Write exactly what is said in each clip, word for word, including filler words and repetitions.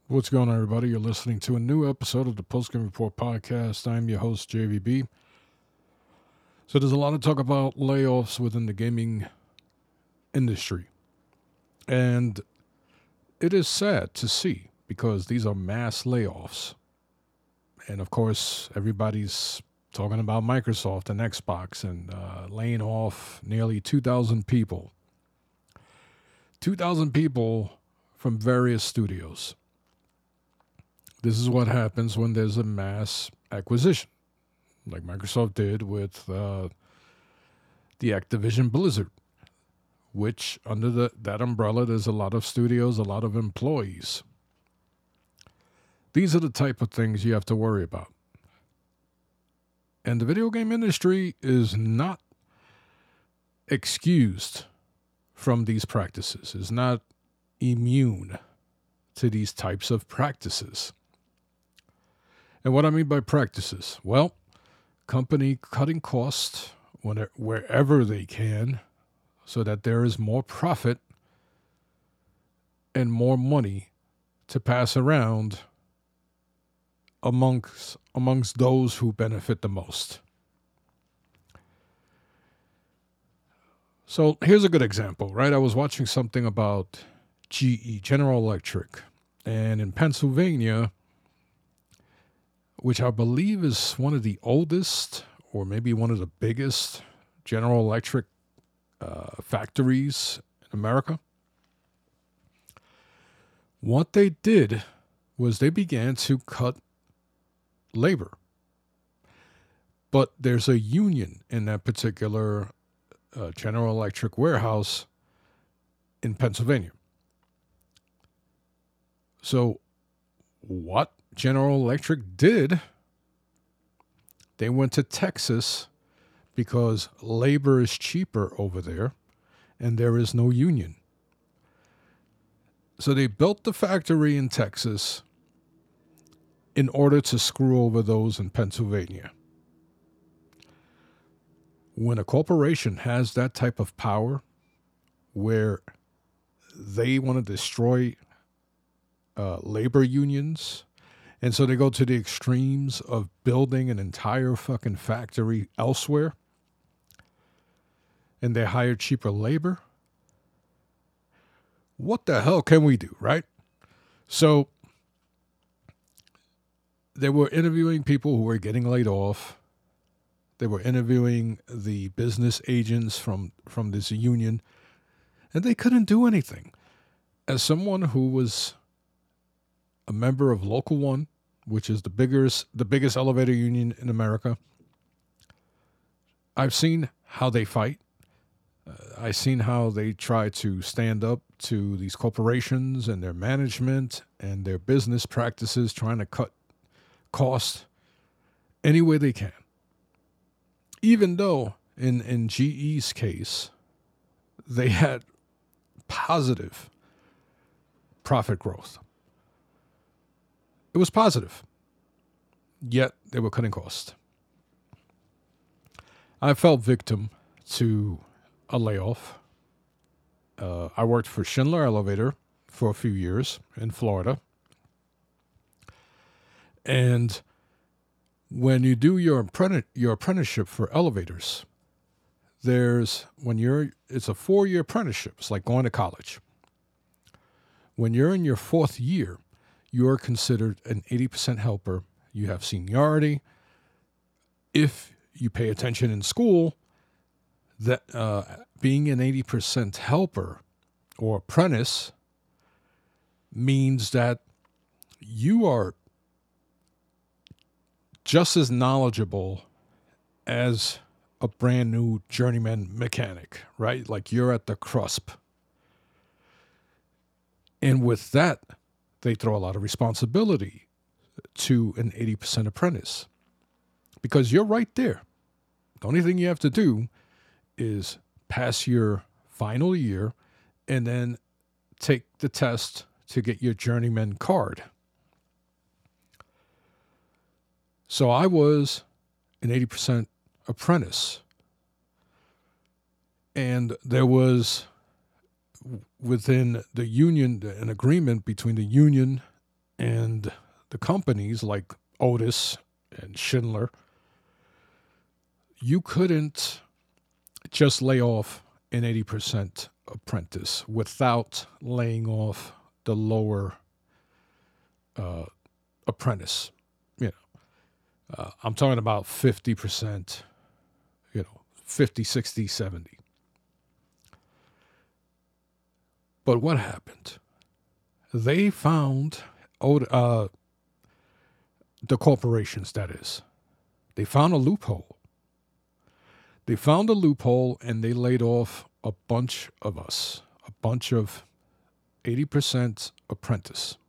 What's going on, everybody? You're listening to a new episode of the Post Game Report podcast. I'm your host, J V B. So, there's a lot of talk about layoffs within the gaming industry. And it is sad to see because these are mass layoffs. And of course, everybody's talking about Microsoft and Xbox and uh, laying off nearly two thousand people. two thousand people from various studios. This is what happens when there's a mass acquisition, like Microsoft did with uh, the Activision Blizzard, which under the, that umbrella, there's a lot of studios, a lot of employees. These are the type of things you have to worry about. And the video game industry is not excused from these practices, is not immune to these types of practices. And what I mean by practices, well, company cutting costs when, wherever they can so that there is more profit and more money to pass around amongst amongst those who benefit the most. So here's a good example, right? I was watching something about G E, General Electric, and in Pennsylvania, which I believe is one of the oldest or maybe one of the biggest General Electric uh, factories in America. What they did was they began to cut labor. But there's a union in that particular uh, General Electric warehouse in Pennsylvania. So what General Electric did, they went to Texas because labor is cheaper over there and there is no union. So they built the factory in Texas in order to screw over those in Pennsylvania. When a corporation has that type of power where they want to destroy uh, labor unions, and so they go to the extremes of building an entire fucking factory elsewhere, and they hire cheaper labor, what the hell can we do, right? So they were interviewing people who were getting laid off. They were interviewing the business agents from, from this union, and they couldn't do anything. As someone who was a member of Local One, which is the biggest the biggest elevator union in America, I've seen how they fight. Uh, I've seen how they try to stand up to these corporations and their management and their business practices, trying to cut costs any way they can. Even though in, in G E's case, they had positive profit growth. It was positive, yet they were cutting costs. I fell victim to a layoff. Uh, I worked for Schindler Elevator for a few years in Florida. And when you do your apprenti- your apprenticeship for elevators, there's when you're it's a four-year apprenticeship. It's like going to college. When you're in your fourth year, you're considered an eighty percent helper. You have seniority. If you pay attention in school, that uh, being an eighty percent helper or apprentice means that you are just as knowledgeable as a brand new journeyman mechanic, right? Like you're at the cusp. And with that, they throw a lot of responsibility to an eighty percent apprentice because you're right there. The only thing you have to do is pass your final year and then take the test to get your journeyman card. So I was an eighty percent apprentice. And there was within the union, an agreement between the union And the companies like Otis and Schindler, you couldn't just lay off an eighty percent apprentice without laying off the lower uh, apprentice. You know, uh, I'm talking about fifty percent, you know, fifty, sixty, seventy. But what happened? They found, uh, the corporations, that is, they found a loophole. They found a loophole and they laid off a bunch of us, a bunch of eighty percent apprentice.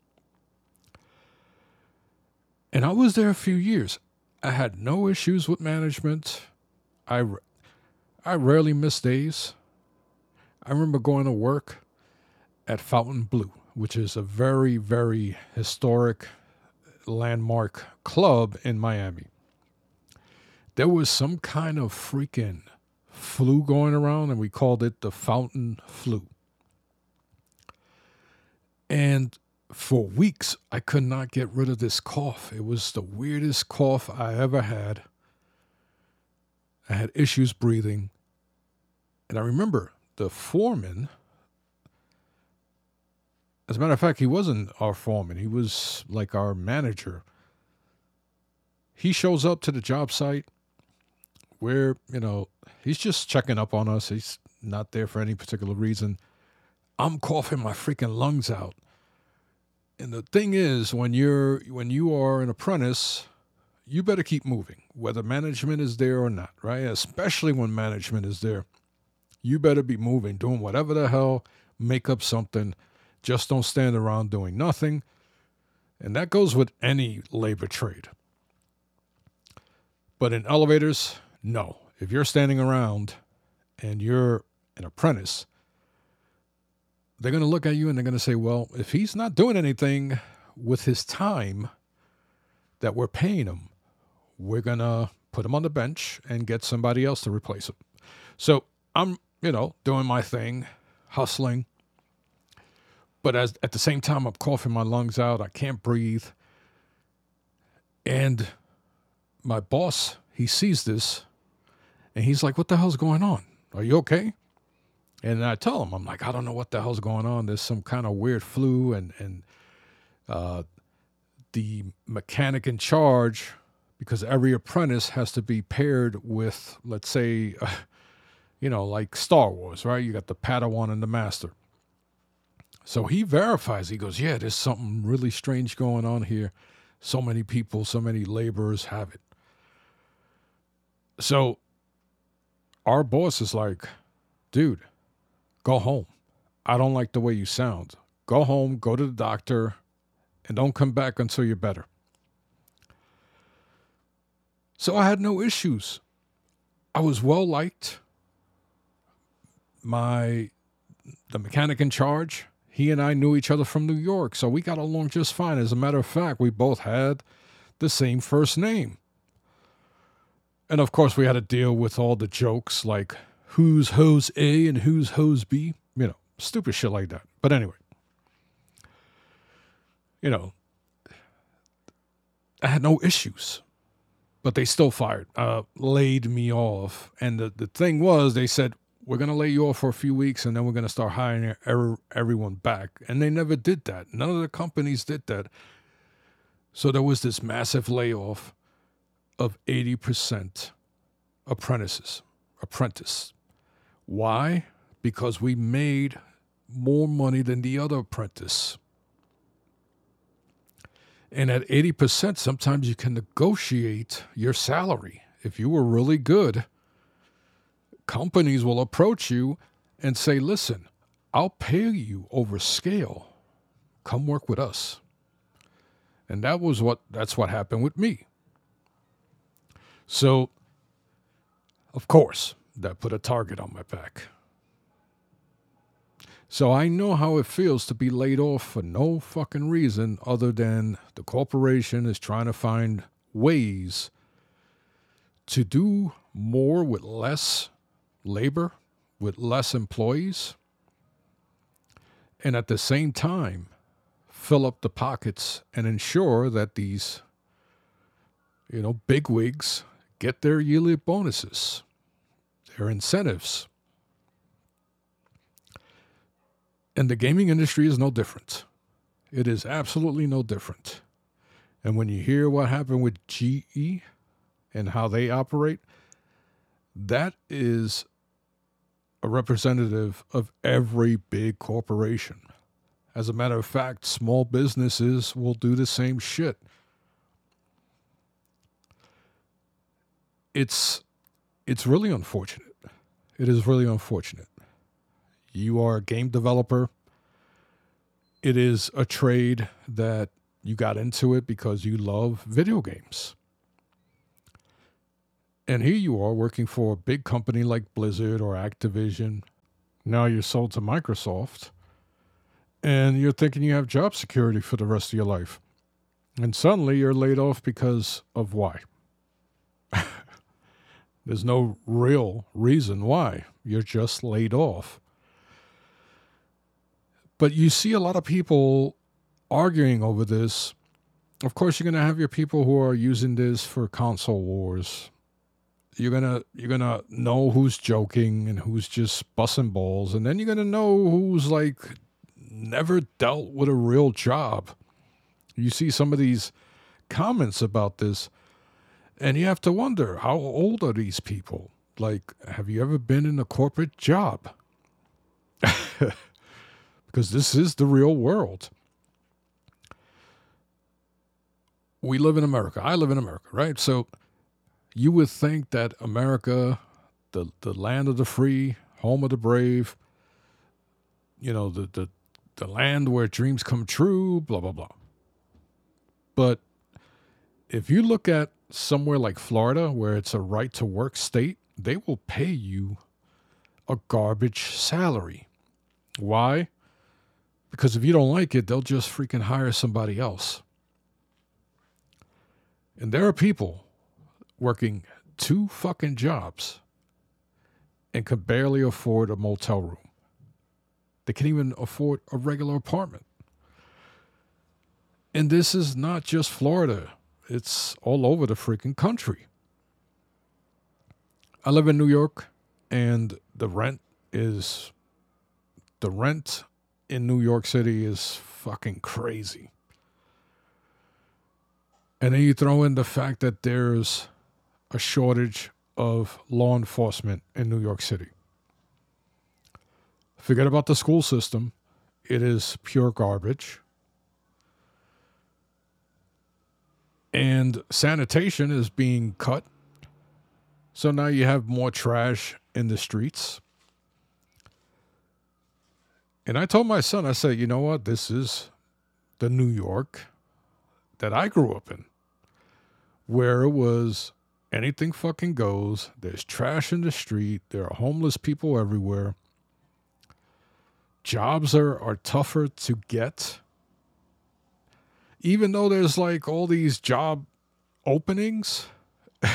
And I was there a few years. I had no issues with management. I, I rarely missed days. I remember going to work at Fountain Blue, which is a very, very historic landmark club in Miami. There was some kind of freaking flu going around, and we called it the Fountain Flu. And for weeks, I could not get rid of this cough. It was the weirdest cough I ever had. I had issues breathing. And I remember the foreman, as a matter of fact, he wasn't our foreman. He was like our manager. He shows up to the job site where, you know, he's just checking up on us. He's not there for any particular reason. I'm coughing my freaking lungs out. And the thing is, when you're when you are an apprentice, you better keep moving, whether management is there or not, right? Especially when management is there. You better be moving, doing whatever the hell, make up something. Just don't stand around doing nothing. And that goes with any labor trade. But in elevators, no. If you're standing around and you're an apprentice, they're going to look at you and they're going to say, well, if he's not doing anything with his time that we're paying him, we're going to put him on the bench and get somebody else to replace him. So I'm, you know, doing my thing, hustling. But as, at the same time, I'm coughing my lungs out. I can't breathe. And my boss, he sees this, and he's like, what the hell's going on? Are you okay? And I tell him, I'm like, I don't know what the hell's going on. There's some kind of weird flu, and, and uh, the mechanic in charge, because every apprentice has to be paired with, let's say, uh, you know, like Star Wars, right? You got the Padawan and the Master. So he verifies. He goes, yeah, there's something really strange going on here. So many people, so many laborers have it. So our boss is like, dude, go home. I don't like the way you sound. Go home, go to the doctor, and don't come back until you're better. So I had no issues. I was well liked. My, the mechanic in charge, he and I knew each other from New York, so we got along just fine. As a matter of fact, we both had the same first name. And of course, we had to deal with all the jokes like who's hose A and who's hose B, you know, stupid shit like that. But anyway, you know, I had no issues, but they still fired, uh, laid me off. And the, the thing was, they said, we're going to lay you off for a few weeks and then we're going to start hiring er- everyone back. And they never did that. None of the companies did that. So there was this massive layoff of eighty percent apprentices, apprentice. Why? Because we made more money than the other apprentice. And at eighty percent, sometimes you can negotiate your salary. If you were really good, companies will approach you and say, listen, I'll pay you over scale. Come work with us. And that was what, that's what happened with me. So, of course, that put a target on my back. So I know how it feels to be laid off for no fucking reason other than the corporation is trying to find ways to do more with less labor, with less employees, and at the same time fill up the pockets and ensure that these, you know, bigwigs get their yearly bonuses, their incentives. And the gaming industry is no different. It is absolutely no different. And when you hear what happened with G E and how they operate, that is a representative of every big corporation. As a matter of fact, small businesses will do the same shit. It's it's really unfortunate. It is really unfortunate. You are a game developer. It is a trade that you got into it because you love video games. And here you are working for a big company like Blizzard or Activision. Now you're sold to Microsoft. And you're thinking you have job security for the rest of your life. And suddenly you're laid off because of why? There's no real reason why. You're just laid off. But you see a lot of people arguing over this. Of course, you're going to have your people who are using this for console wars. You're gonna you're gonna know who's joking and who's just busting balls, and then you're gonna know who's like never dealt with a real job. You see some of these comments about this, and you have to wonder, how old are these people? Like, have you ever been in a corporate job? Because this is the real world. We live in America. I live in America, right? So you would think that America, the, the land of the free, home of the brave, you know, the, the, the land where dreams come true, blah, blah, blah. But if you look at somewhere like Florida, where it's a right to work state, they will pay you a garbage salary. Why? Because if you don't like it, they'll just freaking hire somebody else. And there are people working two fucking jobs and could barely afford a motel room. They can't even afford a regular apartment. And this is not just Florida. It's all over the freaking country. I live in New York, and the rent is, the rent in New York City is fucking crazy. And then you throw in the fact that there's a shortage of law enforcement in New York City. Forget about the school system. It is pure garbage. And sanitation is being cut. So now you have more trash in the streets. And I told my son, I said, you know what? This is the New York that I grew up in, where it was anything fucking goes. There's trash in the street. There are homeless people everywhere. Jobs are, are tougher to get. Even though there's like all these job openings, I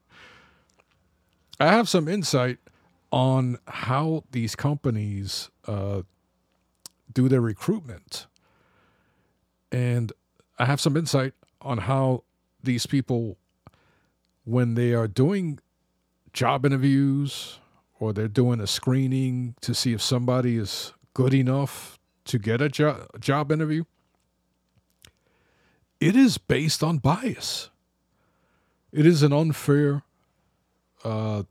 have some insight on how these companies uh, do their recruitment. And I have some insight on how these people, when they are doing job interviews or they're doing a screening to see if somebody is good enough to get a jo- job interview, it is based on bias. It is an unfair uh,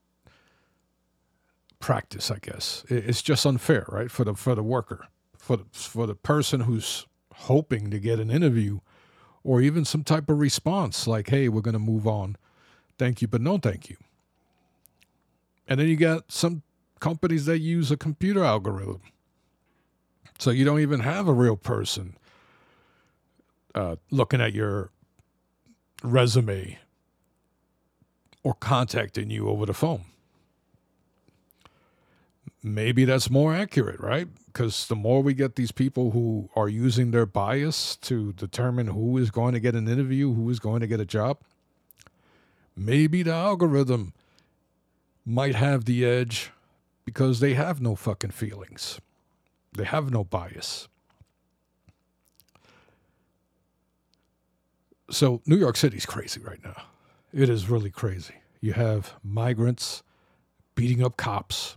practice, I guess. It's just unfair, right, for the for the worker, for the, for the person who's hoping to get an interview or even some type of response like, hey, we're going to move on. Thank you, but no thank you. And then you got some companies that use a computer algorithm. So you don't even have a real person uh, looking at your resume or contacting you over the phone. Maybe that's more accurate, right? Because the more we get these people who are using their bias to determine who is going to get an interview, who is going to get a job, maybe the algorithm might have the edge because they have no fucking feelings. They have no bias. So New York City's crazy right now. It is really crazy. You have migrants beating up cops.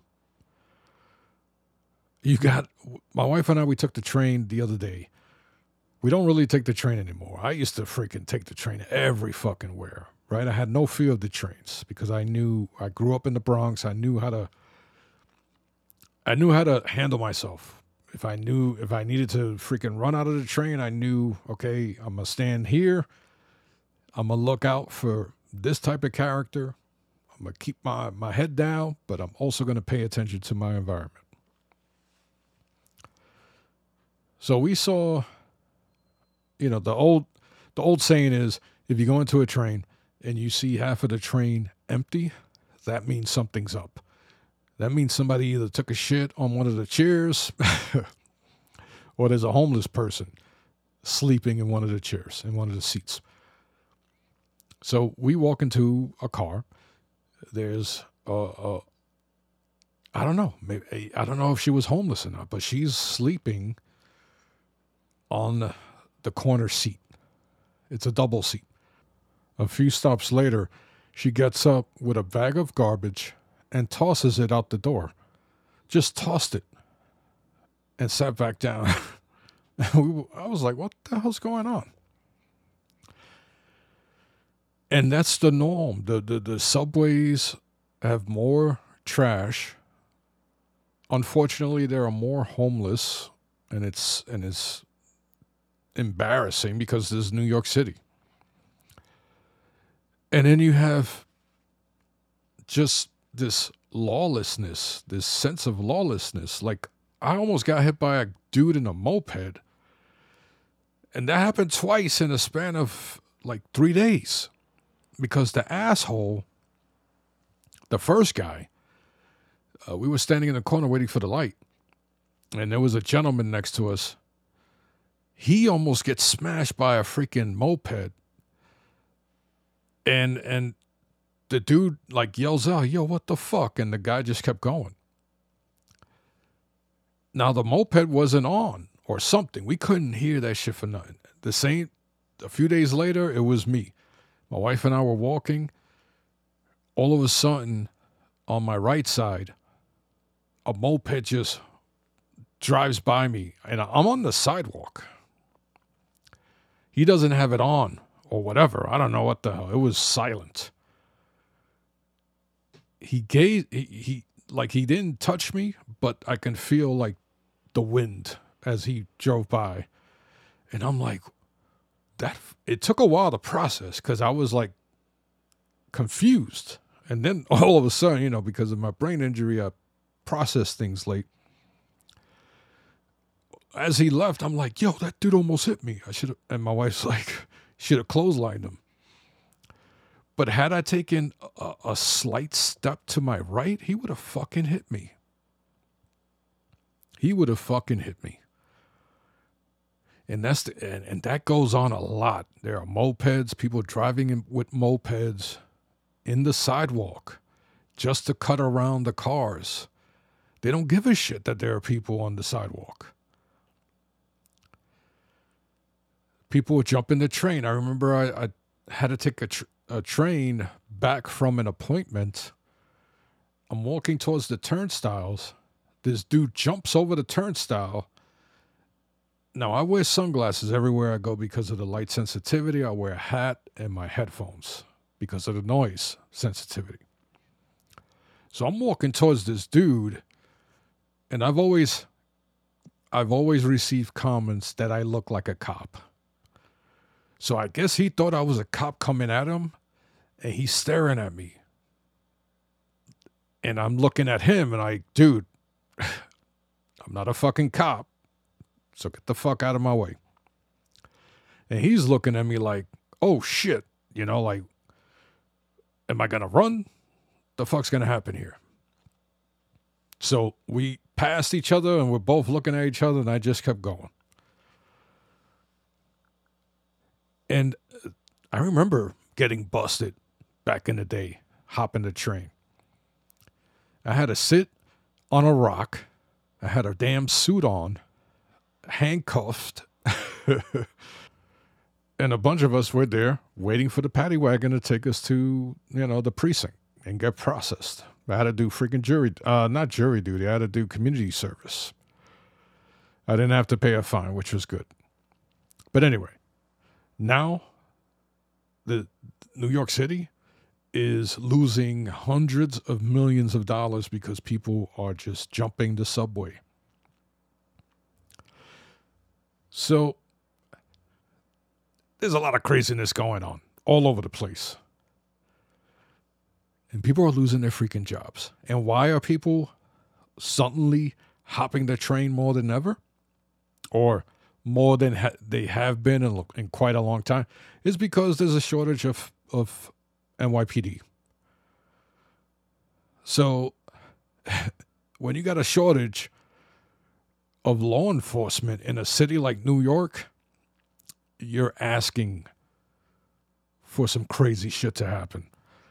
You got, my wife and I, we took the train the other day. We don't really take the train anymore. I used to freaking take the train every fucking where, right? I had no fear of the trains because I knew, I grew up in the Bronx. I knew how to, I knew how to handle myself. If I knew, if I needed to freaking run out of the train, I knew, okay, I'm going to stand here. I'm going to look out for this type of character. I'm going to keep my, my head down, but I'm also going to pay attention to my environment. So we saw, you know, the old, the old saying is, if you go into a train and you see half of the train empty, that means something's up. That means somebody either took a shit on one of the chairs or there's a homeless person sleeping in one of the chairs, in one of the seats. So we walk into a car. There's a, a I don't know. Maybe, I don't know if she was homeless or not, but she's sleeping on the corner seat. It's a double seat. A few stops later, she gets up with a bag of garbage and tosses it out the door. Just tossed it and sat back down. we, I was like, what the hell's going on? And that's the norm. The, the, the subways have more trash. Unfortunately, there are more homeless, and it's and it's embarrassing because this is New York City. And then you have just this lawlessness, this sense of lawlessness. Like, I almost got hit by a dude in a moped, and that happened twice in a span of like three days because the asshole, the first guy, uh, we were standing in the corner waiting for the light, and there was a gentleman next to us. He almost gets smashed by a freaking moped. And and the dude like yells out, yo, what the fuck? And the guy just kept going. Now the moped wasn't on or something. We couldn't hear that shit for nothing. The same, a few days later, it was me. My wife and I were walking. All of a sudden, on my right side, a moped just drives by me. And I'm on the sidewalk. He doesn't have it on or whatever. I don't know what the hell. It was silent. He gave, he, he, like he didn't touch me, but I can feel like the wind as he drove by. And I'm like, that, it took a while to process because I was like confused. And then all of a sudden, you know, because of my brain injury, I processed things late. As he left, I'm like, yo, that dude almost hit me. I should have, and my wife's like, should have clotheslined him. But had I taken a, a slight step to my right, he would have fucking hit me. He would have fucking hit me. And that's the, and, and that goes on a lot. There are mopeds, people driving in, with mopeds in the sidewalk just to cut around the cars. They don't give a shit that there are people on the sidewalk. People would jump in the train. I remember I, I had to take a, tr- a train back from an appointment. I'm walking towards the turnstiles. This dude jumps over the turnstile. Now, I wear sunglasses everywhere I go because of the light sensitivity. I wear a hat and my headphones because of the noise sensitivity. So I'm walking towards this dude, and I've always, I've always received comments that I look like a cop. So I guess he thought I was a cop coming at him, and he's staring at me. And I'm looking at him, and I, dude, I'm not a fucking cop, so get the fuck out of my way. And he's looking at me like, oh shit, you know, like, am I gonna run? The fuck's gonna happen here? So we passed each other, and we're both looking at each other, and I just kept going. And I remember getting busted back in the day, hopping the train. I had to sit on a rock. I had a damn suit on, handcuffed. And a bunch of us were there waiting for the paddy wagon to take us to, you know, the precinct and get processed. I had to do freaking jury, uh, not jury duty. I had to do community service. I didn't have to pay a fine, which was good. But anyway, now the New York City is losing hundreds of millions of dollars because people are just jumping the subway. So there's a lot of craziness going on all over the place. And people are losing their freaking jobs. And why are people suddenly hopping the train more than ever? Or more than ha- they have been in, in quite a long time? It's because there's a shortage of, of N Y P D. So when you got a shortage of law enforcement in a city like New York, you're asking for some crazy shit to happen.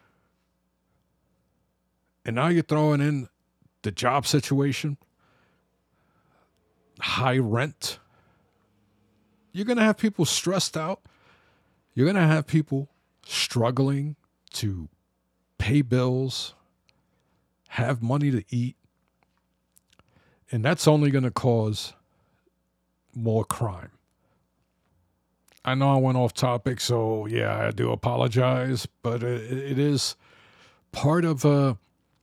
And now you're throwing in the job situation, high rent. You're going to have people stressed out. You're going to have people struggling to pay bills, have money to eat. And that's only going to cause more crime. I know I went off topic, so yeah, I do apologize, but it, it is part of a,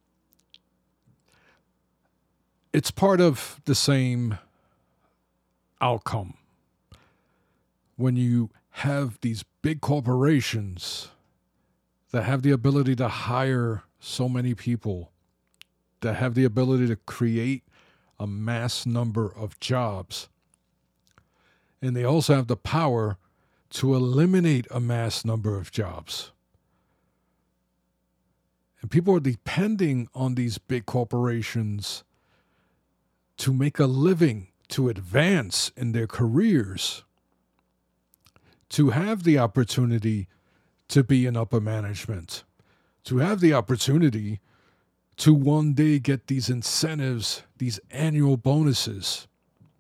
it's part of the same outcome. When you have these big corporations that have the ability to hire so many people, that have the ability to create a mass number of jobs, and they also have the power to eliminate a mass number of jobs. And people are depending on these big corporations to make a living, to advance in their careers, to have the opportunity to be in upper management, to have the opportunity to one day get these incentives, these annual bonuses.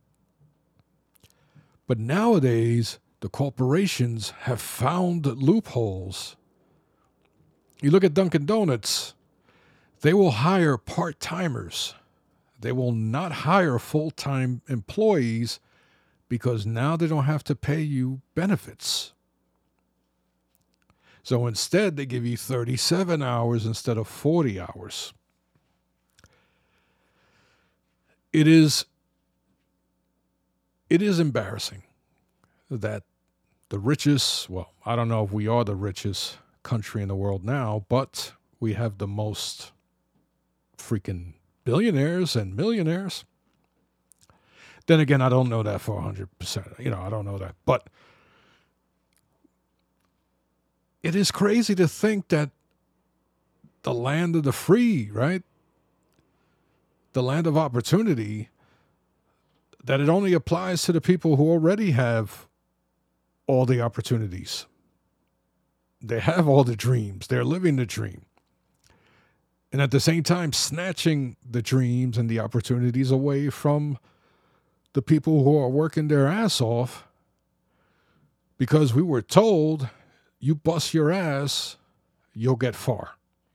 But nowadays, the corporations have found loopholes. You look at Dunkin' Donuts, they will hire part-timers. They will not hire full-time employees because now they don't have to pay you benefits. So instead, they give you thirty-seven hours instead of forty hours. It is, it is embarrassing that the richest, well, I don't know if we are the richest country in the world now, but we have the most freaking billionaires and millionaires. Then again, I don't know that for one hundred percent. You know, I don't know that. But it is crazy to think that the land of the free, right? The land of opportunity, that it only applies to the people who already have all the opportunities. They have all the dreams. They're living the dream. And at the same time, snatching the dreams and the opportunities away from the people who are working their ass off because we were told, you bust your ass, you'll get far.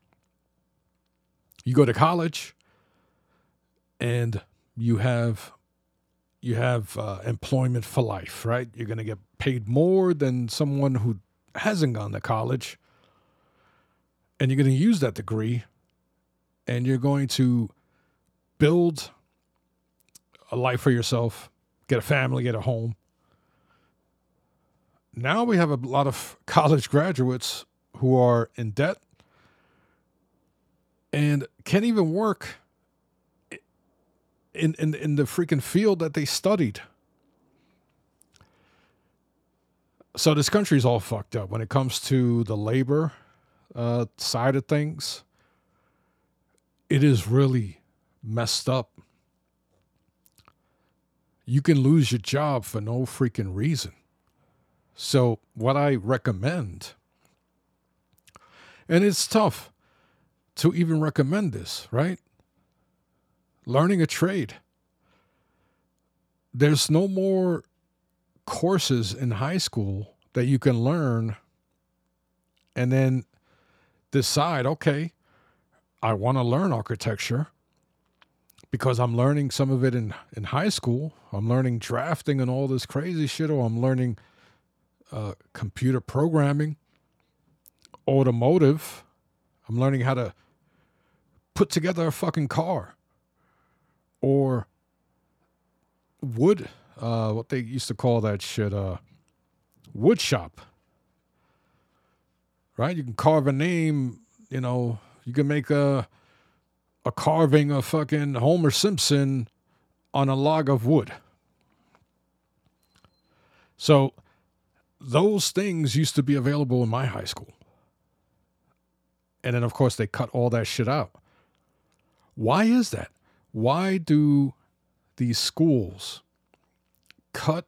You go to college and you have you have uh, employment for life, right? You're going to get paid more than someone who hasn't gone to college. And you're going to use that degree and you're going to build a life for yourself, get a family, get a home. Now we have a lot of college graduates who are in debt and can't even work in, in, in the freaking field that they studied. So this country's all fucked up when it comes to the labor uh, side of things. It is really messed up. You can lose your job for no freaking reason. So what I recommend, and it's tough to even recommend this, right? Learning a trade. There's no more courses in high school that you can learn and then decide, okay, I want to learn architecture because I'm learning some of it in, in high school. I'm learning drafting and all this crazy shit, or I'm learning uh, computer programming, automotive. I'm learning how to put together a fucking car, or wood, uh, what they used to call that shit, uh, wood shop. Right? You can carve a name, you know, you can make a a carving of fucking Homer Simpson on a log of wood. So those things used to be available in my high school. And then, of course, they cut all that shit out. Why is that? Why do these schools cut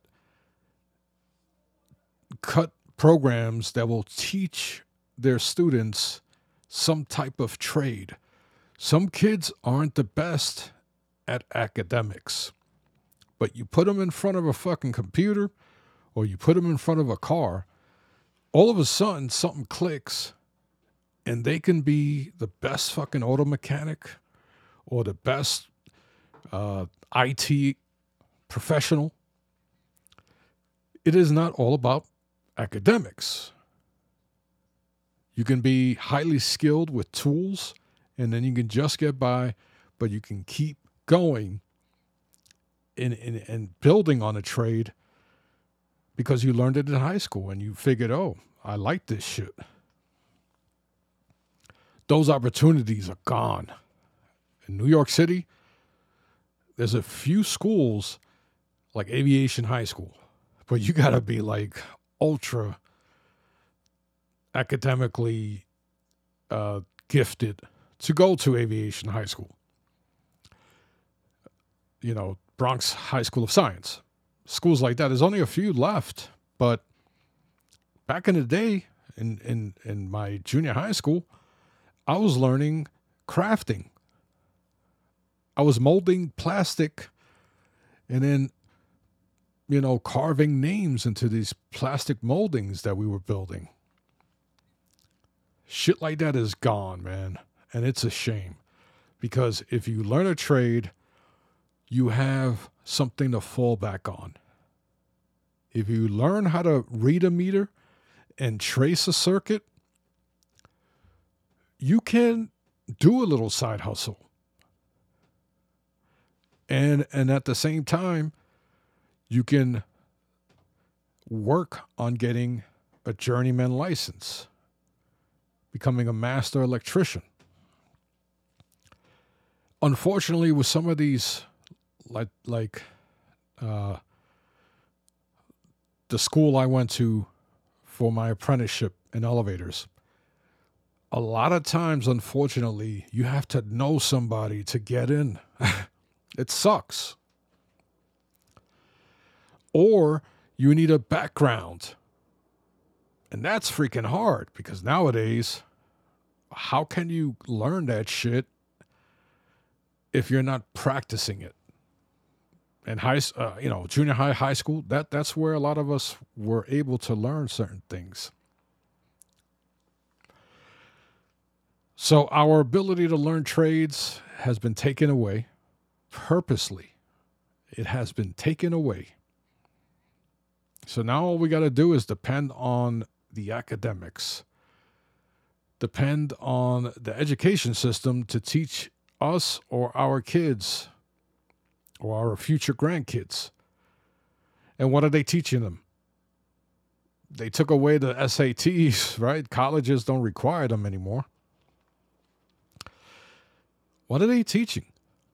cut programs that will teach their students some type of trade? Some kids aren't the best at academics, but you put them in front of a fucking computer or you put them in front of a car, all of a sudden something clicks and they can be the best fucking auto mechanic or the best uh, I T professional. It is not all about academics. You can be highly skilled with tools, and then you can just get by, but you can keep going in, in, and building on a trade because you learned it in high school and you figured, oh, I like this shit. Those opportunities are gone. In New York City, there's a few schools like Aviation High School, but you got to be like ultra academically uh, gifted to go to Aviation High School. You know, Bronx High School of Science. Schools like that. There's only a few left, but back in the day, in, in, in my junior high school, I was learning crafting. I was molding plastic and then, you know, carving names into these plastic moldings that we were building. Shit like that is gone, man. And it's a shame because if you learn a trade, you have something to fall back on. If you learn how to read a meter and trace a circuit, you can do a little side hustle. And, and at the same time, you can work on getting a journeyman license, becoming a master electrician. Unfortunately, with some of these, like like uh, the school I went to for my apprenticeship in elevators, a lot of times, unfortunately, you have to know somebody to get in. It sucks. Or you need a background. And that's freaking hard because nowadays, how can you learn that shit if you're not practicing it? And high, uh, you know, junior high, high school, that that's where a lot of us were able to learn certain things. So our ability to learn trades has been taken away purposely. It has been taken away. So now all we got to do is depend on the academics, depend on the education system to teach us or our kids or our future grandkids. And what are they teaching them? They took away the S A Ts, right? Colleges don't require them anymore. What are they teaching?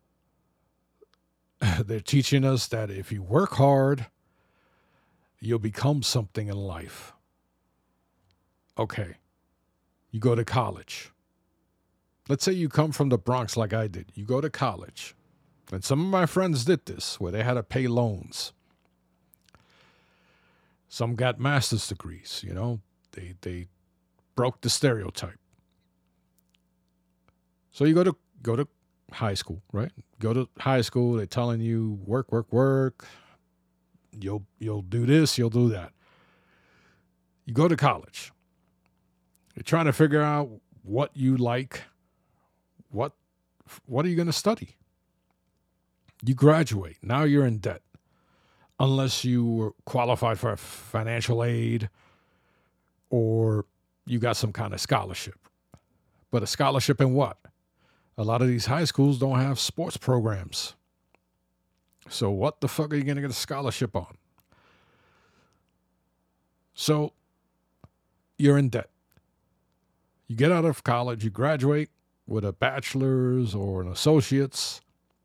They're teaching us that if you work hard, you'll become something in life. Okay. You go to college. Let's say you come from the Bronx like I did. You go to college. And some of my friends did this, where they had to pay loans. Some got master's degrees, you know. They they broke the stereotype. So you go to go to high school, right? Go to high school, they're telling you work, work, work. You'll you'll do this, you'll do that. You go to college. You're trying to figure out what you like. What, what are you going to study? You graduate. Now you're in debt. Unless you were qualified for financial aid or you got some kind of scholarship. But a scholarship in what? A lot of these high schools don't have sports programs. So what the fuck are you going to get a scholarship on? So you're in debt. You get out of college, you graduate with a bachelor's or an associate's.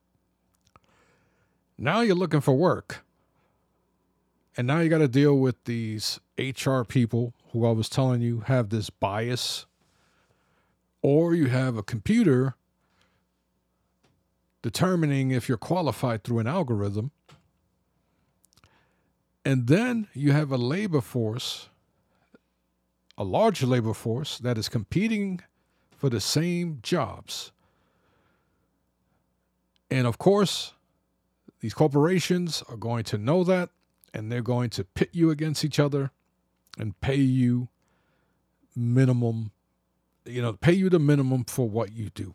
Now you're looking for work. And now you got to deal with these H R people who I was telling you have this bias. Or you have a computer determining if you're qualified through an algorithm. And then you have a labor force, a large labor force that is competing for the same jobs. And of course, these corporations are going to know that, and they're going to pit you against each other and pay you minimum, you know, pay you the minimum for what you do.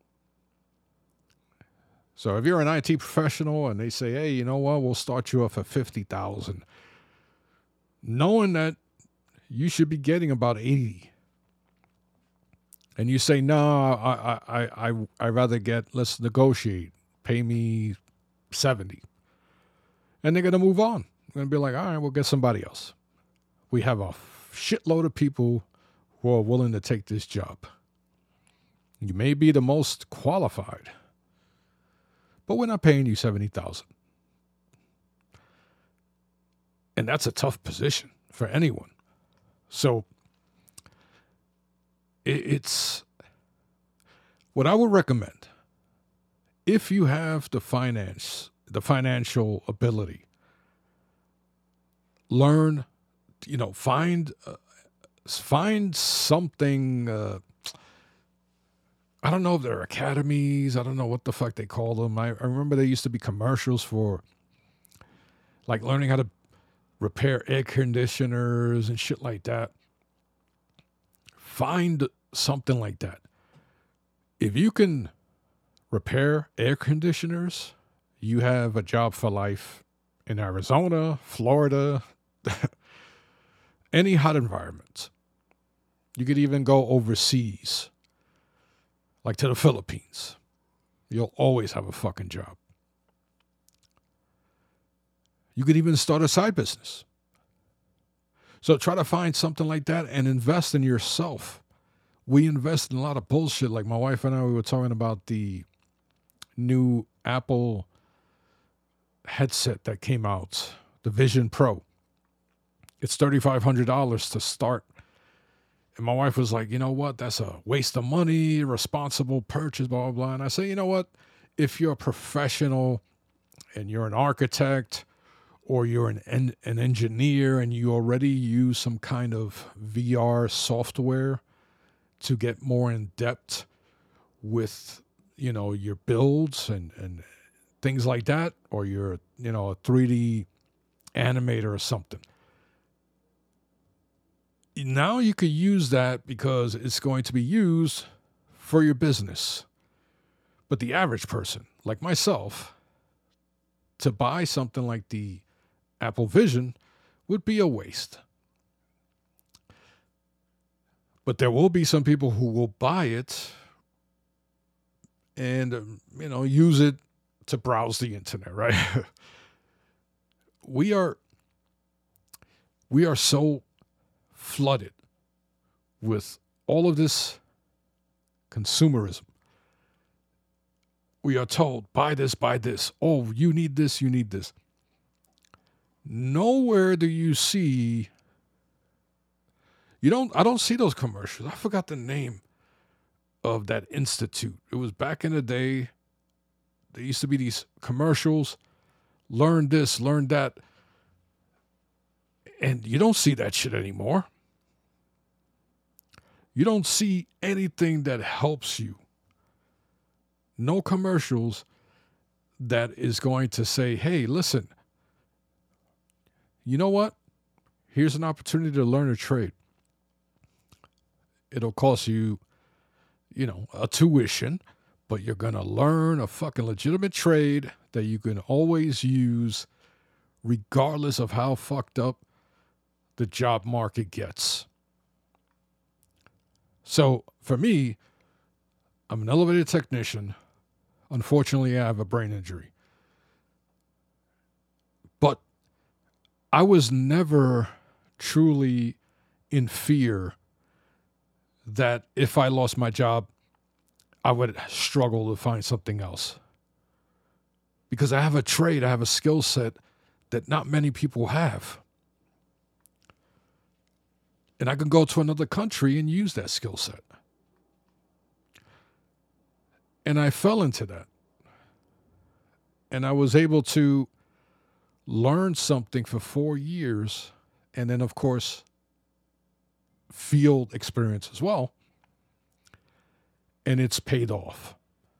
So if you're an I T professional and they say, hey, you know what, we'll start you off at fifty thousand dollars, knowing that you should be getting about eighty. And you say, no, I, I, I, I rather get, let's negotiate, pay me seventy. And they're going to move on. They're going to be like, all right, we'll get somebody else. We have a shitload of people who are willing to take this job. You may be the most qualified, but we're not paying you seventy thousand dollars. And that's a tough position for anyone. So it's what I would recommend. If you have the finance, the financial ability, learn, you know, find, uh, find something. Uh, I don't know if there are academies. I don't know what the fuck they call them. I, I remember there used to be commercials for like learning how to repair air conditioners and shit like that. Find something like that. If you can repair air conditioners, you have a job for life in Arizona, Florida, any hot environment. You could even go overseas, like to the Philippines. You'll always have a fucking job. You could even start a side business. So try to find something like that and invest in yourself. We invest in a lot of bullshit. Like my wife and I, we were talking about the new Apple headset that came out, the Vision Pro. It's three thousand five hundred dollars to start. And my wife was like, you know what? That's a waste of money, irresponsible purchase, blah, blah, blah. And I say, you know what? If you're a professional and you're an architect or you're an en- an engineer and you already use some kind of V R software to get more in depth with, you know, your builds and, and things like that, or you're, you know, a three D animator or something. Now you could use that because it's going to be used for your business. But the average person, like myself, to buy something like the Apple Vision would be a waste. But there will be some people who will buy it and, um, you know, use it to browse the internet, right? we are, we are so flooded with all of this consumerism. We are told, buy this, buy this. Oh, you need this, you need this. Nowhere do you see, you don't, I don't see those commercials. I forgot the name of that institute. It was back in the day. There used to be these commercials, learn this, learn that. And you don't see that shit anymore. You don't see anything that helps you. No commercials that is going to say, hey, listen, you know what? Here's an opportunity to learn a trade. It'll cost you, you know, a tuition, but you're going to learn a fucking legitimate trade that you can always use regardless of how fucked up the job market gets. So for me, I'm an elevator technician. Unfortunately, I have a brain injury. But I was never truly in fear that if I lost my job, I would struggle to find something else. Because I have a trade, I have a skill set that not many people have. And I can go to another country and use that skill set. And I fell into that. And I was able to learn something for four years. And then, of course, field experience as well. And it's paid off.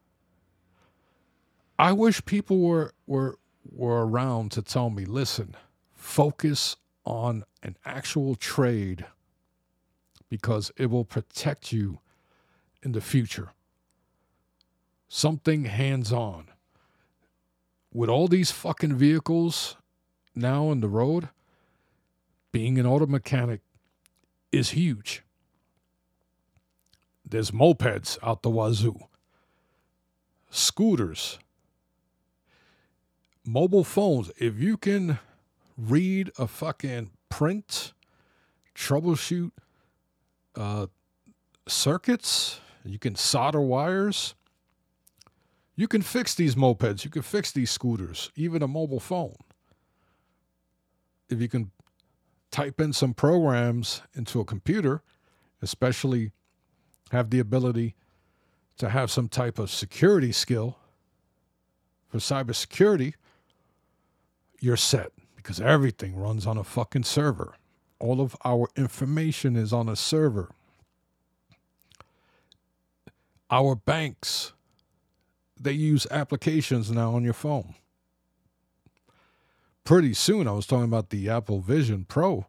I wish people were were were around to tell me, listen, focus on an actual trade because it will protect you in the future. Something hands-on. With all these fucking vehicles now on the road, being an auto mechanic is huge. There's mopeds out the wazoo. Scooters. Mobile phones. If you can read a fucking print, troubleshoot uh, circuits, you can solder wires, you can fix these mopeds, you can fix these scooters, even a mobile phone. If you can type in some programs into a computer, especially have the ability to have some type of security skill for cybersecurity, you're set because everything runs on a fucking server. All of our information is on a server. Our banks, they use applications now on your phone. Pretty soon, I was talking about the Apple Vision Pro.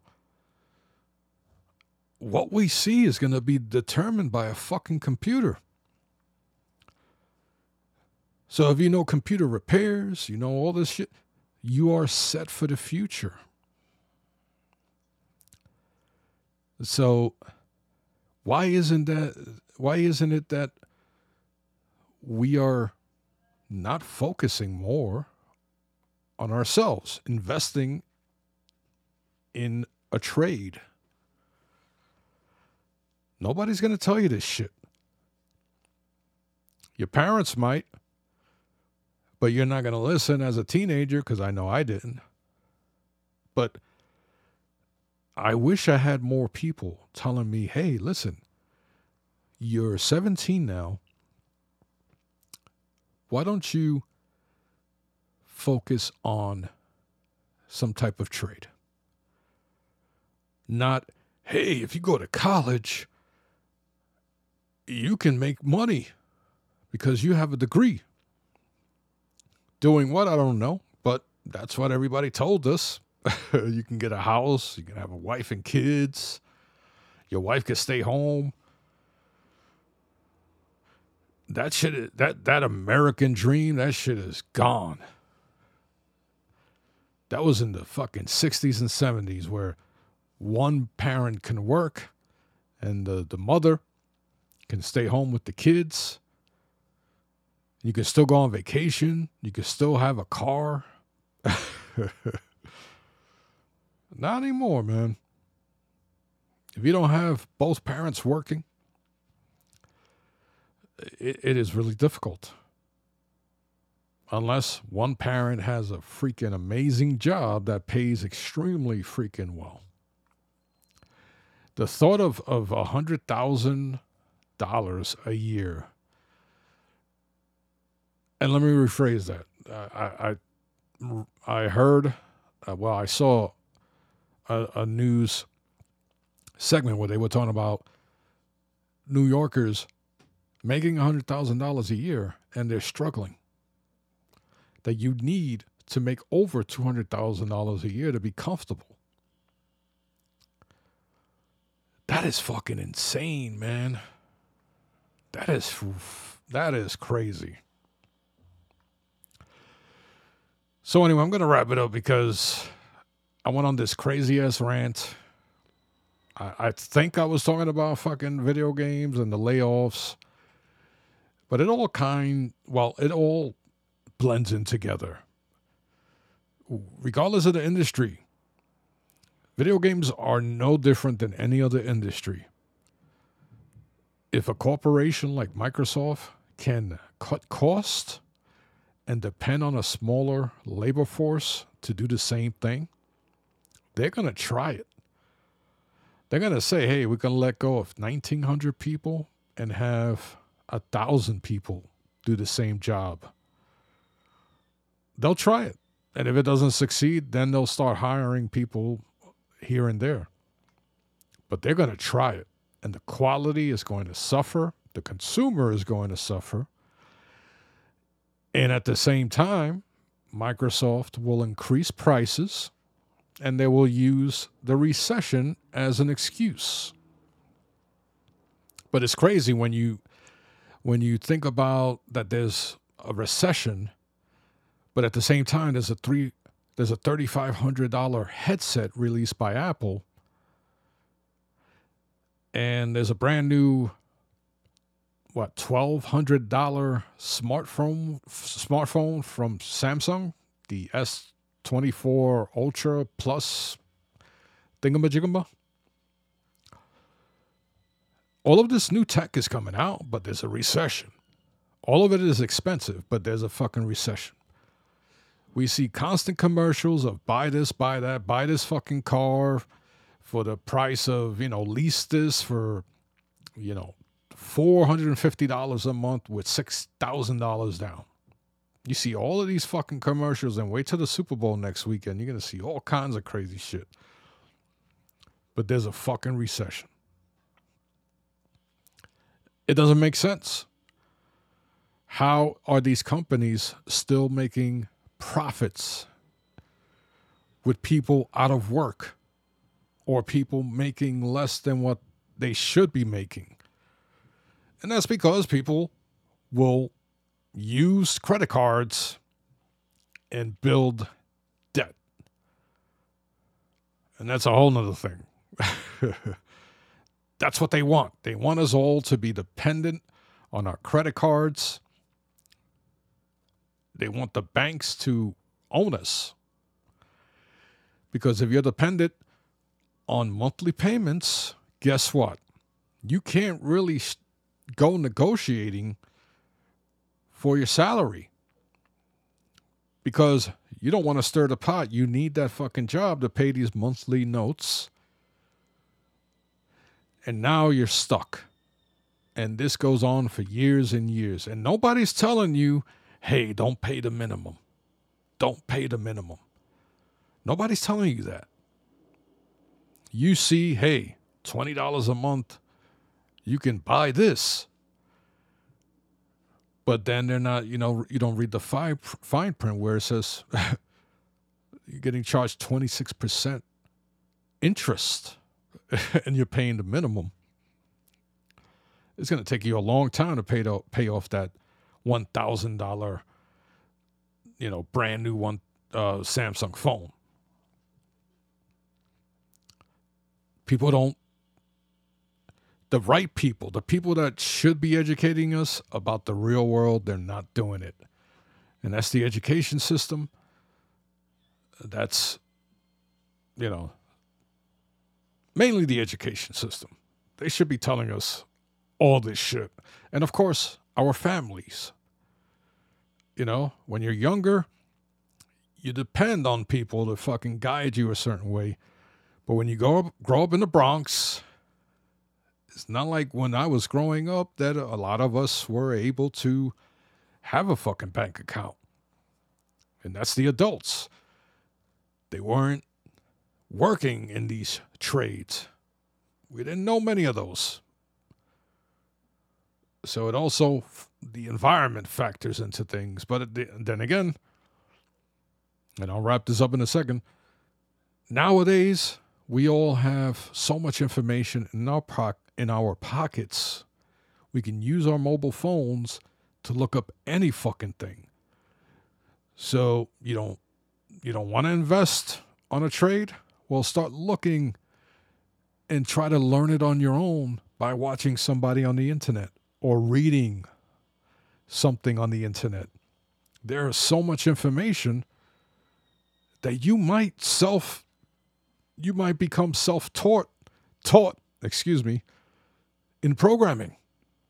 What we see is going to be determined by a fucking computer. So if you know computer repairs, you know all this shit, you are set for the future. So why isn't that, why isn't it that we are not focusing more on ourselves, investing in a trade? Nobody's going to tell you this shit. Your parents might, but you're not going to listen as a teenager because I know I didn't. But I wish I had more people telling me, hey, listen, you're seventeen now. Why don't you focus on some type of trade? Not, hey, if you go to college, you can make money because you have a degree. Doing what? I don't know, but that's what everybody told us. You can get a house, you can have a wife and kids, your wife can stay home. That shit, that, that American dream, that shit is gone. That was in the fucking sixties and seventies where one parent can work and the, the mother can stay home with the kids. You can still go on vacation. You can still have a car. Not anymore, man. If you don't have both parents working, it, it is really difficult. Unless one parent has a freaking amazing job that pays extremely freaking well. The thought of, of one hundred thousand dollars a year. And let me rephrase that. Uh, I, I, I heard, uh, well, I saw a, a news segment where they were talking about New Yorkers making one hundred thousand dollars a year and they're struggling. That you need to make over two hundred thousand dollars a year to be comfortable. is fucking insane, man. That is that is crazy. So anyway, I'm gonna wrap it up because I went on this crazy ass rant. I, I think I was talking about fucking video games and the layoffs, but it all kind well, it all blends in together. Regardless of the industry, video games are no different than any other industry. If a corporation like Microsoft can cut costs and depend on a smaller labor force to do the same thing, they're going to try it. They're going to say, hey, we can let go of nineteen hundred people and have one thousand people do the same job. They'll try it. And if it doesn't succeed, then they'll start hiring people here and there. But they're going to try it. And the quality is going to suffer. The consumer is going to suffer. And at the same time, Microsoft will increase prices and they will use the recession as an excuse. But it's crazy when you when you think about that there's a recession, but at the same time there's a three there's a thirty-five hundred dollars headset released by Apple. And there's a brand new, what, twelve hundred dollars smartphone smartphone from Samsung, the S twenty-four Ultra Plus thingamajigamba. All of this new tech is coming out, but there's a recession. All of it is expensive, but there's a fucking recession. We see constant commercials of buy this, buy that, buy this fucking car for the price of, you know, lease this for, you know, four hundred fifty dollars a month with six thousand dollars down. You see all of these fucking commercials and wait till the Super Bowl next weekend. You're going to see all kinds of crazy shit. But there's a fucking recession. It doesn't make sense. How are these companies still making profits with people out of work or people making less than what they should be making? And that's because people will use credit cards and build debt. And that's a whole nother thing. That's what they want. They want us all to be dependent on our credit cards. They want the banks to own us. Because if you're dependent on monthly payments, guess what? You can't really go negotiating for your salary. Because you don't want to stir the pot. You need that fucking job to pay these monthly notes. And now you're stuck. And this goes on for years and years. And nobody's telling you, hey, don't pay the minimum. Don't pay the minimum. Nobody's telling you that. You see, hey, twenty dollars a month, you can buy this. But then they're not, you know, you don't read the fine, fine print where it says you're getting charged twenty-six percent interest. And you're paying the minimum. It's going to take you a long time to pay to pay off that one thousand dollars, you know, brand new one uh, Samsung phone. People don't, the right people, the people that should be educating us about the real world, they're not doing it. And that's the education system. That's, you know, mainly the education system. They should be telling us all this shit. And of course, our families. You know, when you're younger, you depend on people to fucking guide you a certain way. But when you go up, grow up in the Bronx, it's not like when I was growing up that a lot of us were able to have a fucking bank account. And that's the adults. They weren't working in these trades. We didn't know many of those. So it also, the environment factors into things. But then again, and I'll wrap this up in a second, nowadays, We all have so much information in our po- in our pockets. We can use our mobile phones to look up any fucking thing. So you don't you don't want to invest on a trade? Well, start looking and try to learn it on your own by watching somebody on the internet or reading something on the internet. There is so much information that you might self you might become self-taught taught, excuse me, in programming.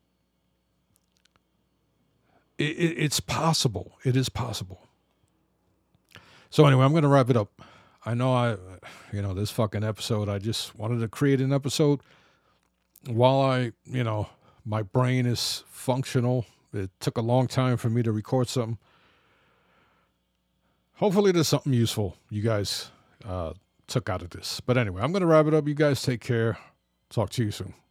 It, it, it's possible. It is possible. So anyway, I'm going to wrap it up. I know I, you know, this fucking episode, I just wanted to create an episode while I, you know, my brain is functional. It took a long time for me to record something. Hopefully there's something useful you guys uh, took out of this. But anyway, I'm going to wrap it up. You guys take care. Talk to you soon.